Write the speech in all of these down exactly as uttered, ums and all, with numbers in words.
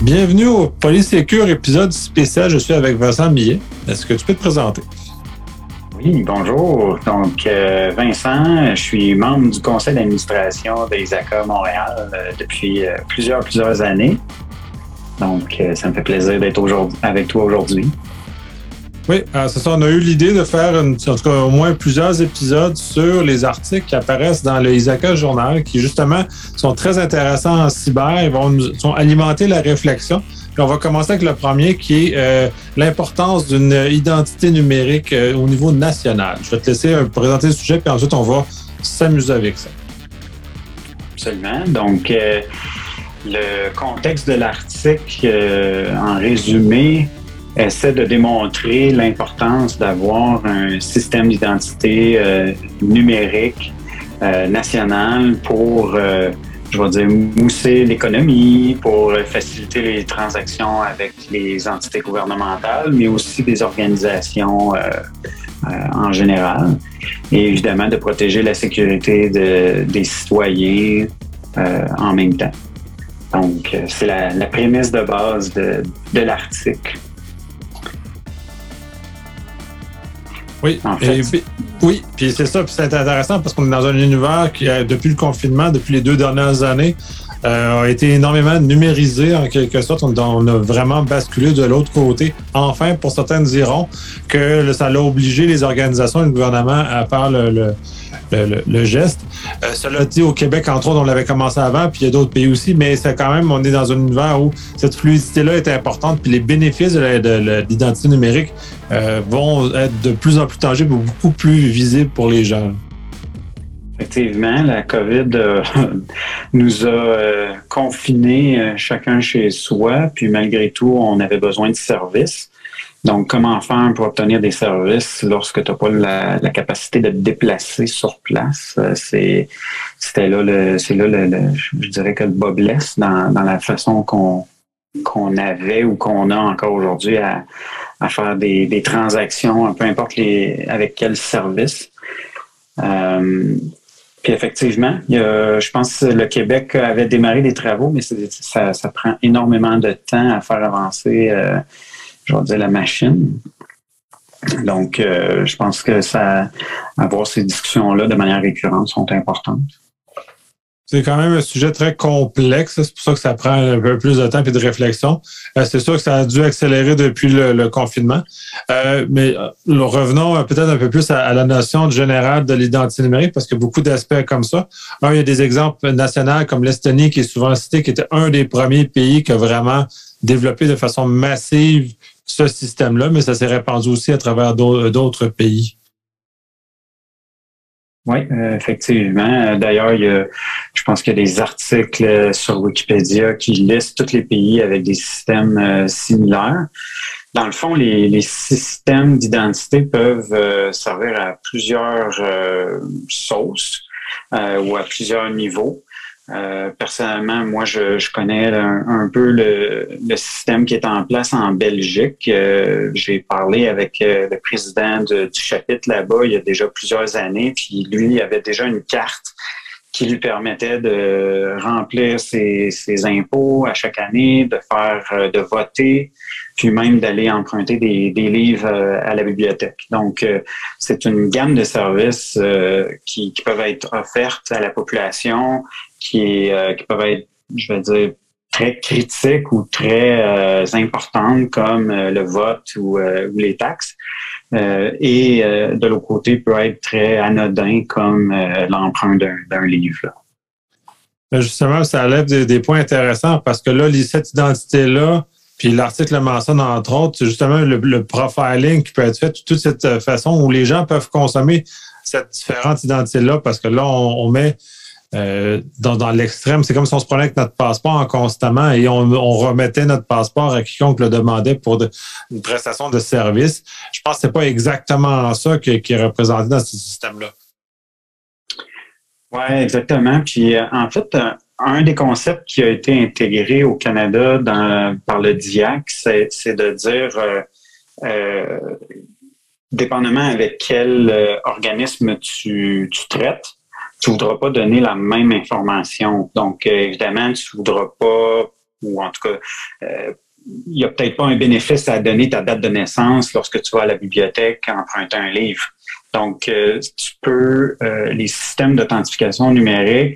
Bienvenue au Polysécure épisode spécial. Je suis avec Vincent Millet. Est-ce que tu peux te présenter? Oui, bonjour. Donc, euh, Vincent, je suis membre du conseil d'administration de l'I S A C A Montréal euh, depuis euh, plusieurs, plusieurs années. Donc, euh, ça me fait plaisir d'être aujourd'hui avec toi aujourd'hui. Oui, euh, c'est ça. On a eu l'idée de faire une, en tout cas au moins plusieurs épisodes sur les articles qui apparaissent dans le I S A C A Journal, qui justement sont très intéressants en cyber. Ils vont nous sont alimenter la réflexion. Puis on va commencer avec le premier qui est euh, l'importance d'une identité numérique euh, au niveau national. Je vais te laisser euh, présenter le sujet, puis ensuite on va s'amuser avec ça. Absolument. Donc, euh, le contexte de l'article, euh, en résumé, essaie de démontrer l'importance d'avoir un système d'identité euh, numérique euh, national pour, euh, je vais dire, mousser l'économie, pour faciliter les transactions avec les entités gouvernementales, mais aussi des organisations euh, euh, en général. Et évidemment, de protéger la sécurité de, des citoyens euh, en même temps. Donc, c'est la, la prémisse de base de, de l'article. Oui, en fait. Et, oui, puis c'est ça, puis c'est intéressant parce qu'on est dans un univers qui, depuis le confinement, depuis les deux dernières années, euh, a été énormément numérisé en quelque sorte. On, on a vraiment basculé de l'autre côté. Enfin, pour certains diront que le, ça a obligé les organisations et le gouvernement à faire le, le, le, le, le geste. Euh, cela dit, au Québec, entre autres, on l'avait commencé avant, puis il y a d'autres pays aussi, mais c'est quand même, on est dans un univers où cette fluidité-là est importante, puis les bénéfices de, la, de, de l'identité numérique euh, vont être de plus en plus tangibles ou beaucoup plus visibles pour les gens. Effectivement, la COVID euh, nous a euh, confinés euh, chacun chez soi, puis malgré tout, on avait besoin de services. Donc, comment faire pour obtenir des services lorsque tu n'as pas la, la capacité de te déplacer sur place? Euh, c'est, c'était là le, c'est là le, le, je dirais que le bas blesse dans, dans la façon qu'on, qu'on avait ou qu'on a encore aujourd'hui à, à faire des, des transactions, peu importe les, avec quel service. Euh, Puis effectivement, il y a, je pense que le Québec avait démarré des travaux, mais c'est, ça, ça prend énormément de temps à faire avancer, euh, je vais dire, la machine. Donc, euh, je pense que ça, avoir ces discussions-là de manière récurrente sont importantes. C'est quand même un sujet très complexe. C'est pour ça que ça prend un peu plus de temps et de réflexion. Euh, c'est sûr que ça a dû accélérer depuis le, le confinement. Euh, mais euh, revenons peut-être un peu plus à, à la notion générale de l'identité numérique, parce qu'il y a beaucoup d'aspects comme ça. Un, il y a des exemples nationaux comme l'Estonie, qui est souvent cité, qui était un des premiers pays qui a vraiment développé de façon massive ce système-là, mais ça s'est répandu aussi à travers d'autres pays. Oui, euh, effectivement. D'ailleurs, il y a, je pense qu'il y a des articles sur Wikipédia qui listent tous les pays avec des systèmes euh, similaires. Dans le fond, les, les systèmes d'identité peuvent euh, servir à plusieurs euh, sauces euh, ou à plusieurs niveaux. Euh, personnellement, moi, je, je connais un, un peu le, le système qui est en place en Belgique. Euh, j'ai parlé avec euh, le président de, du chapitre là-bas il y a déjà plusieurs années, puis lui il avait déjà une carte qui lui permettait de remplir ses, ses impôts à chaque année, de faire, de voter, puis même d'aller emprunter des, des livres à la bibliothèque. Donc, euh, c'est une gamme de services euh, qui, qui peuvent être offertes à la population, qui, est, euh, qui peuvent être, je vais dire, très critiques ou très euh, importantes comme euh, le vote ou, euh, ou les taxes. Euh, et euh, de l'autre côté, peut être très anodin comme euh, l'emprunt d'un, d'un livre. Là. Justement, ça lève des, des points intéressants parce que là, cette identité-là, puis l'article le mentionne entre autres, c'est justement le, le profiling qui peut être fait, toute cette façon où les gens peuvent consommer cette différente identité-là parce que là, on, on met Euh, dans, dans l'extrême, c'est comme si on se prenait avec notre passeport en constamment et on, on remettait notre passeport à quiconque le demandait pour de, une prestation de service. Je pense que c'est pas exactement ça qui, qui est représenté dans ce système-là. Oui, exactement. Puis en fait, un des concepts qui a été intégré au Canada dans, par le D I A C, c'est, c'est de dire, euh, euh, dépendamment avec quel euh, organisme tu, tu traites, tu voudras pas donner la même information. Donc, euh, évidemment, tu voudras pas ou en tout cas, euh, il n'y a peut-être pas un bénéfice à donner ta date de naissance lorsque tu vas à la bibliothèque emprunter un livre. Donc, euh, tu peux, euh, les systèmes d'authentification numérique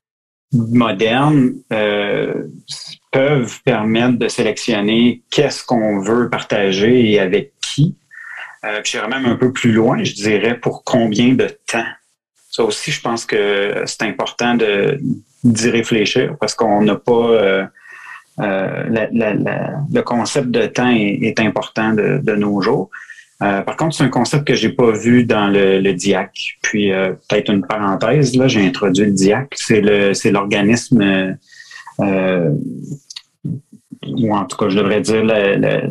modernes euh, peuvent permettre de sélectionner qu'est-ce qu'on veut partager et avec qui. Euh, puis j'irais même un peu plus loin, je dirais pour combien de temps. Ça aussi, je pense que c'est important de d'y réfléchir parce qu'on n'a pas euh, euh, la, la, la, le concept de temps est, est important de, de nos jours. Euh, par contre, c'est un concept que j'ai pas vu dans le, le D I A C. Puis euh, peut-être une parenthèse, là, j'ai introduit le D I A C. C'est le c'est l'organisme euh, ou en tout cas, je devrais dire le, le,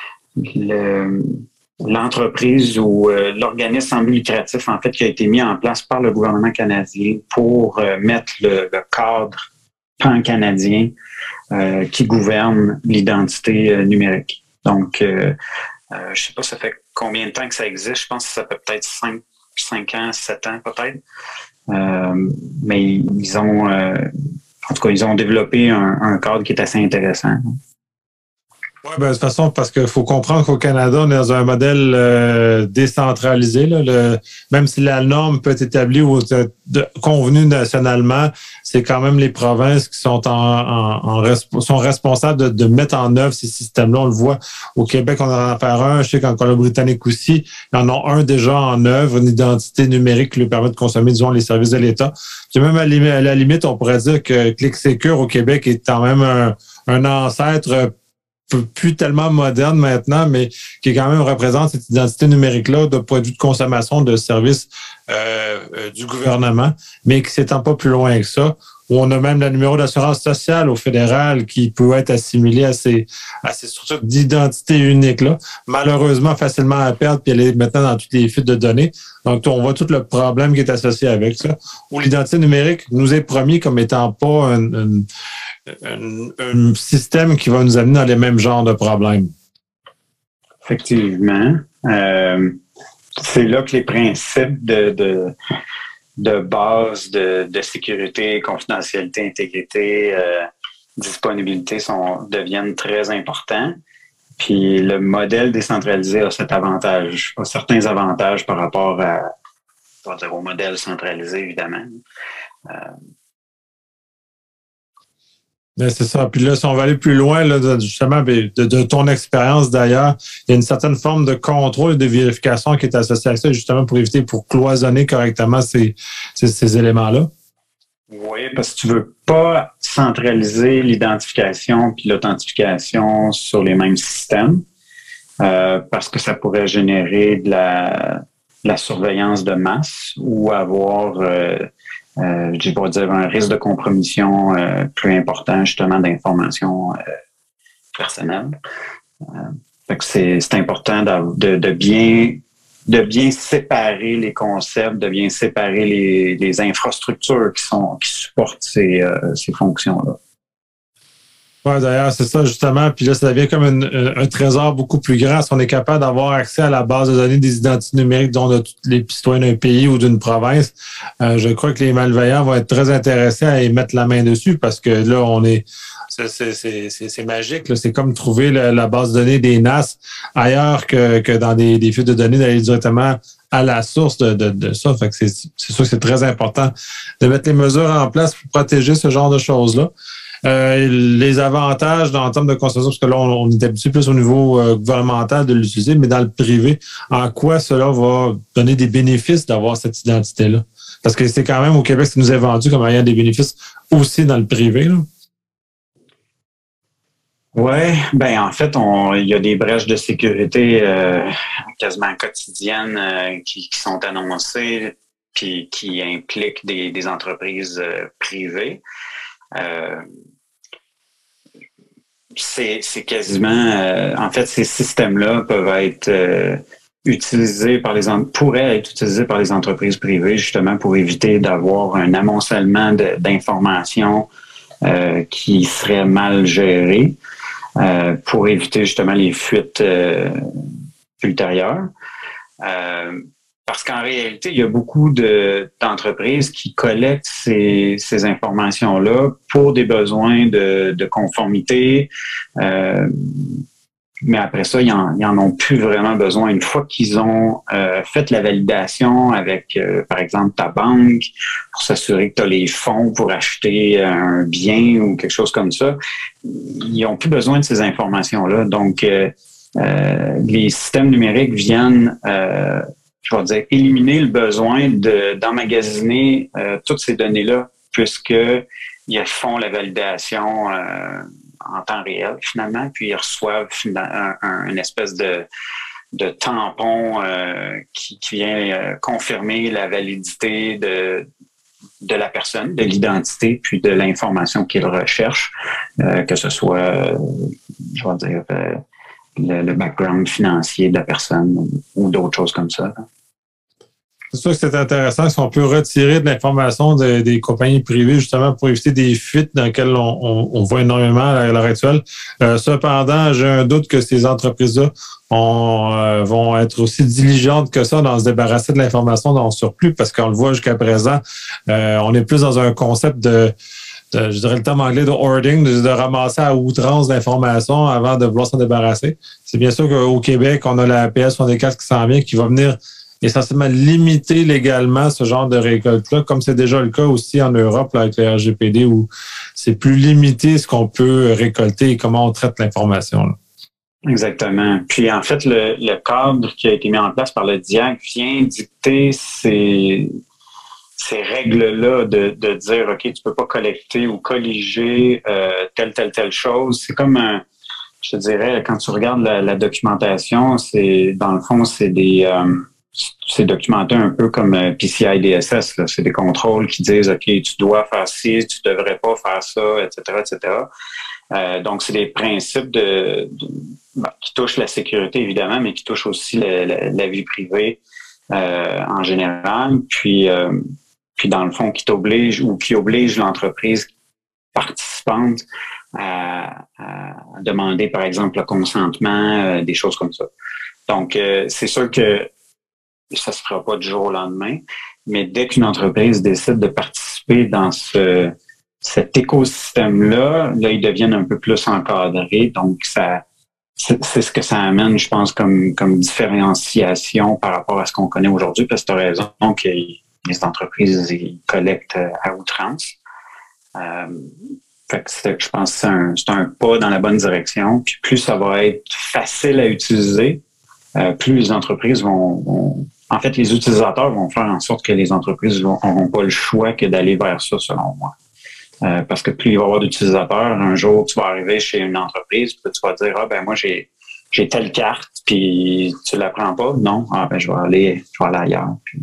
le l'entreprise ou euh, l'organisme sans but lucratif, en fait, qui a été mis en place par le gouvernement canadien pour euh, mettre le, le cadre pan-canadien euh, qui gouverne l'identité euh, numérique. Donc, euh, euh, je sais pas, ça fait combien de temps que ça existe? Je pense que ça fait peut-être cinq, cinq ans, sept ans peut-être. Euh, mais ils ont, euh, en tout cas, ils ont développé un, un cadre qui est assez intéressant. Oui, ben, de toute façon, parce qu'il faut comprendre qu'au Canada, on est dans un modèle euh, décentralisé. Là, le, même si la norme peut être établie ou de, convenue nationalement, c'est quand même les provinces qui sont en, en, en resp- sont responsables de, de mettre en œuvre ces systèmes-là. On le voit au Québec, on en a faire un. Je sais qu'en Colombie-Britannique aussi, ils en ont un déjà en œuvre, une identité numérique qui lui permet de consommer, disons, les services de l'État. Puis même à la, à la limite, on pourrait dire que ClickSecure au Québec est quand même un, un ancêtre plus tellement moderne maintenant, mais qui quand même représente cette identité numérique-là de produits de consommation de services euh, euh, du gouvernement, mais qui s'étend pas plus loin que ça, où on a même le numéro d'assurance sociale au fédéral qui peut être assimilé à ces, à ces structures d'identité unique-là, malheureusement facilement à perdre, puis elle est maintenant dans toutes les fuites de données. Donc, on voit tout le problème qui est associé avec ça, où l'identité numérique nous est promis comme étant pas un, un Un, un système qui va nous amener dans les mêmes genres de problèmes. Effectivement. Euh, c'est là que les principes de, de, de base de, de sécurité, confidentialité, intégrité, euh, disponibilité sont, deviennent très importants. Puis le modèle décentralisé a cet avantage, a certains avantages par rapport à, on va dire, au modèle centralisé, évidemment. Euh, C'est ça. Puis là, si on va aller plus loin, là, justement, de, de ton expérience d'ailleurs, il y a une certaine forme de contrôle et de vérification qui est associée à ça, justement, pour éviter, pour cloisonner correctement ces, ces, ces éléments-là. Oui, parce que tu veux pas centraliser l'identification puis l'authentification sur les mêmes systèmes, euh, parce que ça pourrait générer de la, de la surveillance de masse ou avoir... Euh, Euh, je vais dire un risque de compromission euh, plus important justement d'informations euh, personnelles. Euh, fait que c'est, c'est important de, de bien de bien séparer les concepts, de bien séparer les, les infrastructures qui sont qui supportent ces, euh, ces fonctions-là. Oui, d'ailleurs, c'est ça, justement. Puis là, ça devient comme un, un trésor beaucoup plus grand si on est capable d'avoir accès à la base de données des identités numériques dont de tous les citoyens d'un pays ou d'une province. Euh, je crois que les malveillants vont être très intéressés à y mettre la main dessus parce que là, on est... C'est, c'est, c'est, c'est, c'est magique. Là. C'est comme trouver la, la base de données des N A S ailleurs que, que dans des, des fuites de données, d'aller directement à la source de, de, de ça. Fait que c'est, c'est sûr que c'est très important de mettre les mesures en place pour protéger ce genre de choses-là. Euh, les avantages dans le termes de consommation, parce que là, on, on est habitué plus au niveau euh, gouvernemental de l'utiliser, mais dans le privé, en quoi cela va donner des bénéfices d'avoir cette identité-là? Parce que c'est quand même au Québec, ça nous est vendu comme ayant des bénéfices aussi dans le privé, là. Oui, ben en fait, on, il y a des brèches de sécurité euh, quasiment quotidiennes euh, qui, qui sont annoncées puis qui impliquent des, des entreprises euh, privées. Euh, c'est, c'est quasiment, euh, en fait, ces systèmes-là peuvent être euh, utilisés par les, pourraient être utilisés par les entreprises privées justement pour éviter d'avoir un amoncellement de, d'informations euh, qui seraient mal gérées, euh, pour éviter justement les fuites euh, ultérieures. Euh, parce qu'en réalité, il y a beaucoup de, d'entreprises qui collectent ces, ces informations-là pour des besoins de, de conformité. Euh, mais après ça, ils en, ils en ont plus vraiment besoin. Une fois qu'ils ont euh, fait la validation avec, euh, par exemple, ta banque, pour s'assurer que tu as les fonds pour acheter un bien ou quelque chose comme ça, ils n'ont plus besoin de ces informations-là. Donc, euh, euh, les systèmes numériques viennent, euh, je vais dire, éliminer le besoin de, d'emmagasiner euh, toutes ces données-là, puisqu'ils font la validation euh, en temps réel, finalement, puis ils reçoivent un, un, une espèce de, de tampon euh, qui, qui vient euh, confirmer la validité de, de la personne, de l'identité, puis de l'information qu'ils recherchent, euh, que ce soit, euh, je vais dire, euh, le, le background financier de la personne ou, ou d'autres choses comme ça. C'est sûr que c'est intéressant si on peut retirer de l'information de, des compagnies privées justement pour éviter des fuites dans lesquelles on, on, on voit énormément à l'heure actuelle. Euh, cependant, j'ai un doute que ces entreprises-là on, euh, vont être aussi diligentes que ça dans se débarrasser de l'information dans le surplus parce qu'on le voit jusqu'à présent, euh, on est plus dans un concept de De, je dirais le terme anglais de hoarding, de, de ramasser à outrance d'informations avant de vouloir s'en débarrasser. C'est bien sûr qu'au Québec, on a la A P S soixante-quatre qui s'en vient, qui va venir essentiellement limiter légalement ce genre de récolte-là, comme c'est déjà le cas aussi en Europe là, avec le R G P D, où c'est plus limité ce qu'on peut récolter et comment on traite l'information. Là. Exactement. Puis en fait, le, le cadre qui a été mis en place par le D I A C vient dicter ces... ces règles-là de, de dire, OK, tu peux pas collecter ou colliger euh, telle, telle, telle chose. C'est comme, un, je te dirais, quand tu regardes la, la documentation, c'est dans le fond, c'est des euh, c'est documenté un peu comme P C I D S S. Là. C'est des contrôles qui disent, OK, tu dois faire ci, tu devrais pas faire ça, et cetera, et cetera. Euh, donc, c'est des principes de, de bah, qui touchent la sécurité, évidemment, mais qui touchent aussi la, la, la vie privée euh, en général. Puis, euh, puis dans le fond, qui t'oblige ou qui oblige l'entreprise participante à, à demander, par exemple, le consentement, euh, des choses comme ça. Donc, euh, c'est sûr que ça se fera pas du jour au lendemain, mais dès qu'une entreprise décide de participer dans ce cet écosystème-là, là, ils deviennent un peu plus encadrés. Donc, ça c'est, c'est ce que ça amène, je pense, comme, comme différenciation par rapport à ce qu'on connaît aujourd'hui, parce que tu as raison que les entreprises ils collectent à outrance. Euh, fait que c'est, je pense que c'est un, c'est un pas dans la bonne direction. Puis plus ça va être facile à utiliser, euh, plus les entreprises vont, vont... En fait, les utilisateurs vont faire en sorte que les entreprises n'auront pas le choix que d'aller vers ça, selon moi. Euh, parce que plus il va y avoir d'utilisateurs, un jour, tu vas arriver chez une entreprise, puis tu vas dire, ah ben moi, j'ai j'ai telle carte, puis tu la prends pas. Non, ah ben je vais aller, je vais aller ailleurs. Puis...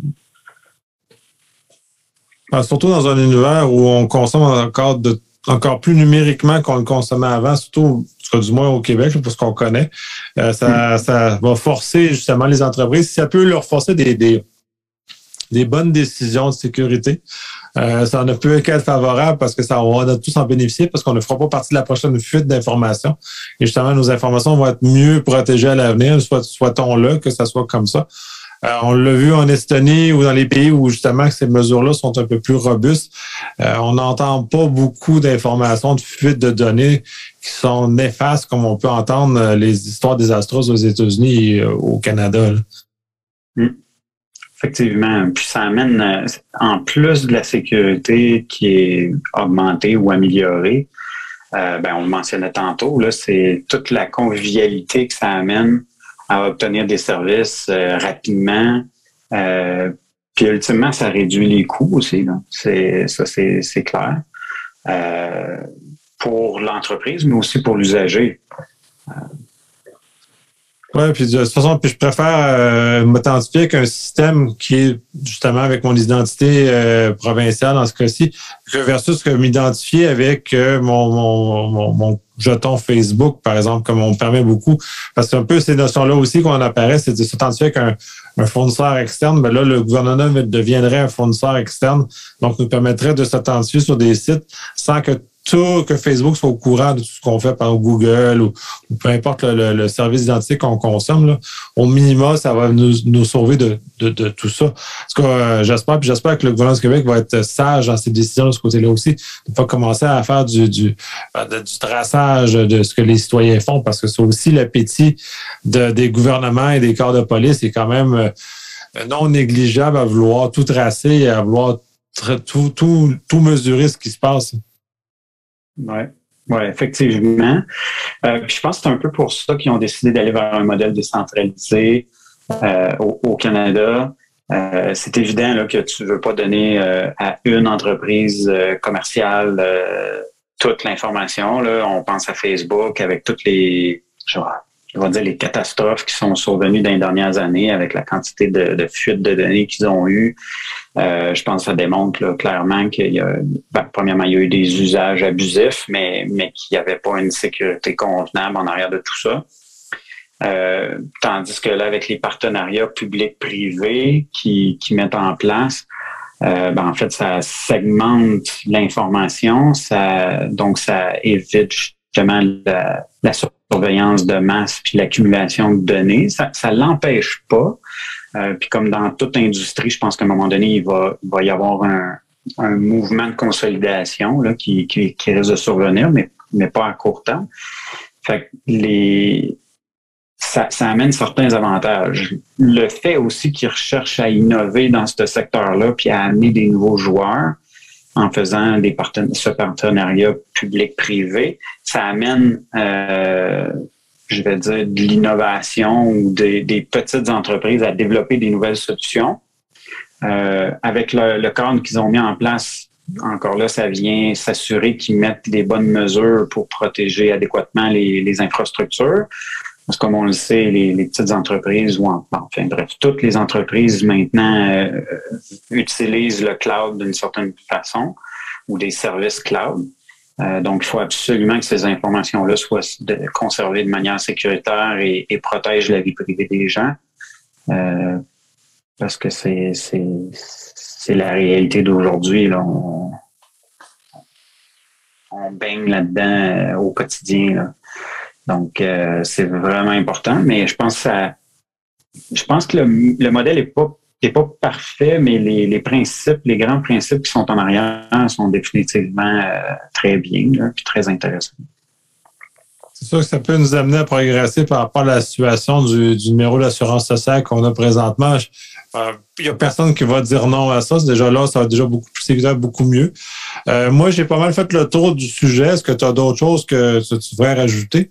Ah, surtout dans un univers où on consomme encore de encore plus numériquement qu'on le consommait avant, surtout du moins au Québec, parce qu'on connaît, euh, ça, mm. ça va forcer justement les entreprises. Ça peut leur forcer des, des, des bonnes décisions de sécurité. Euh, ça ne peut qu'être favorable parce que ça on va tous en bénéficier parce qu'on ne fera pas partie de la prochaine fuite d'informations. Et justement, nos informations vont être mieux protégées à l'avenir, soit, soit-on-le, que ça soit comme ça. Euh, on l'a vu en Estonie ou dans les pays où justement ces mesures-là sont un peu plus robustes. Euh, on n'entend pas beaucoup d'informations de fuite de données qui sont néfastes comme on peut entendre les histoires désastreuses aux États-Unis et au Canada. Mmh. Effectivement. Puis ça amène, en plus de la sécurité qui est augmentée ou améliorée, euh, ben on le mentionnait tantôt, là, c'est toute la convivialité que ça amène à obtenir des services euh, rapidement. Euh, puis ultimement, ça réduit les coûts aussi. Là. C'est, ça, c'est, c'est clair. Euh, pour l'entreprise, mais aussi pour l'usager. Euh, Oui, puis de toute façon, puis je préfère euh, m'authentifier avec un système qui est justement avec mon identité euh, provinciale dans ce cas-ci, versus que m'identifier avec euh, mon, mon, mon, mon jeton Facebook, par exemple, comme on me permet beaucoup. Parce que c'est un peu ces notions-là aussi qu'on apparaît, c'est de s'authentifier avec un, un fournisseur externe. Ben là, le gouvernement deviendrait un fournisseur externe, donc nous permettrait de s'authentifier sur des sites sans que tout, que Facebook soit au courant de tout ce qu'on fait par Google ou, ou peu importe le, le, le service d'identité qu'on consomme, là, au minimum, ça va nous, nous sauver de, de, de tout ça. Parce que euh, j'espère, puis j'espère que le gouvernement du Québec va être sage dans ses décisions de ce côté-là aussi, de ne pas commencer à faire du, du, de, du traçage de ce que les citoyens font, parce que c'est aussi l'appétit de, des gouvernements et des corps de police est quand même euh, non négligeable à vouloir tout tracer et à vouloir tout, tout, tout mesurer ce qui se passe. Oui, ouais, effectivement. Euh, puis je pense que c'est un peu pour ça qu'ils ont décidé d'aller vers un modèle décentralisé euh, au, au Canada. Euh, c'est évident là, que tu ne veux pas donner euh, à une entreprise euh, commerciale euh, toute l'information. Là. On pense à Facebook avec toutes les, genre, je vais dire, les catastrophes qui sont survenues dans les dernières années avec la quantité de, de fuites de données qu'ils ont eues. Euh, je pense que ça démontre là, clairement qu'il y a, ben, premièrement, il y a eu des usages abusifs, mais, mais qu'il n'y avait pas une sécurité convenable en arrière de tout ça. Euh, tandis que là, avec les partenariats publics-privés qui, qui mettent en place, euh, ben, en fait, ça segmente l'information, ça, donc ça évite justement la, la surveillance de masse puis l'accumulation de données. Ça ne l'empêche pas. Euh, puis comme dans toute industrie, je pense qu'à un moment donné, il va, il va y avoir un, un mouvement de consolidation là, qui, qui, qui risque de survenir, mais, mais pas à court terme. Fait que les, ça, ça amène certains avantages. Le fait aussi qu'ils recherchent à innover dans ce secteur-là puis à amener des nouveaux joueurs en faisant des parten- ce partenariat public-privé, ça amène... Euh, je vais dire, de l'innovation ou des, des petites entreprises à développer des nouvelles solutions. Euh, avec le, le cadre qu'ils ont mis en place, encore là, ça vient s'assurer qu'ils mettent des bonnes mesures pour protéger adéquatement les, les infrastructures. Parce que comme on le sait, les, les petites entreprises, ou en, enfin bref, toutes les entreprises maintenant euh, utilisent le cloud d'une certaine façon ou des services cloud. Euh, donc, il faut absolument que ces informations-là soient de, conservées de manière sécuritaire et, et protègent la vie privée des gens. Euh, parce que c'est, c'est, c'est la réalité d'aujourd'hui. Là. On, on baigne là-dedans euh, au quotidien. Là. Donc, euh, c'est vraiment important. Mais je pense que ça, je pense que le, le modèle n'est pas n'est pas parfait, mais les, les principes, les grands principes qui sont en arrière sont définitivement euh, très bien, là, puis très intéressants. C'est sûr que ça peut nous amener à progresser par rapport à la situation du, du numéro d'assurance sociale qu'on a présentement. Il euh, n'y a personne qui va dire non à ça. C'est déjà là, ça va déjà beaucoup plus évident, beaucoup mieux. Euh, moi, j'ai pas mal fait le tour du sujet. Est-ce que tu as d'autres choses que tu voudrais rajouter?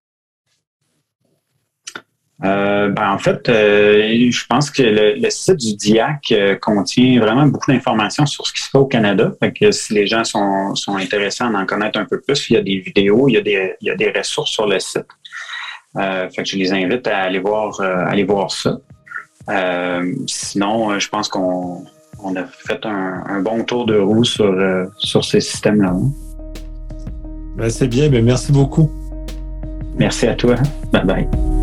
Euh, ben en fait, euh, je pense que le, le site du D I A C euh, contient vraiment beaucoup d'informations sur ce qui se fait au Canada. Fait que si les gens sont, sont intéressés à en connaître un peu plus, il y a des vidéos, il y a des, il y a des ressources sur le site. Euh, fait que je les invite à aller voir, euh, aller voir ça. Euh, sinon, je pense qu'on on a fait un, un bon tour de roue sur, euh, sur ces systèmes-là. Ben, c'est bien, ben merci beaucoup. Merci à toi. Bye bye.